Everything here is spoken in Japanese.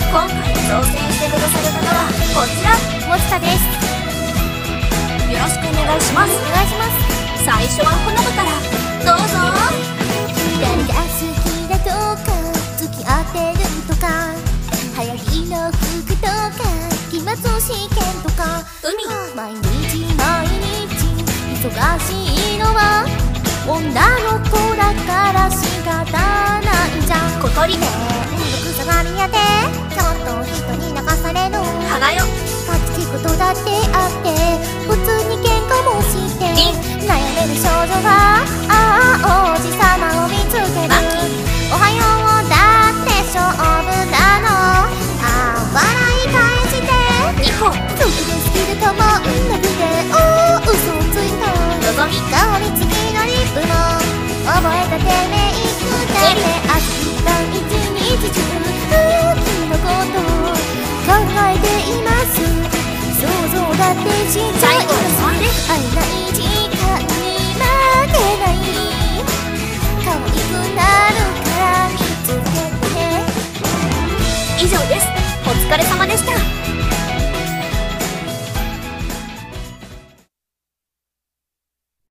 今回挑戦してくださる方はこちら、 もちたです。 よろしくお願いします。 お願いします。 最初はほのかからどうぞ。 誰が好きだとか付き合ってるとか、流行りの服とか期末試験とか、毎日毎日忙しいのは女の子だから仕方ないじゃん。 小鳥ね草が見当てちょっと人に泣かされる花よかきことだってあって普通に喧嘩もして悩める少女が王子様を見つける。おはようだって勝負なの。笑い返してニコそれで好きだと思うんだけど嘘をついた。 のぞみ香り付きのリップも覚えたてメイクだって明日一日中君のことを考えています。想像だってしちゃいます。会えない時間に負けない可愛くなるから見つけて。 以上です。お疲れ様でした。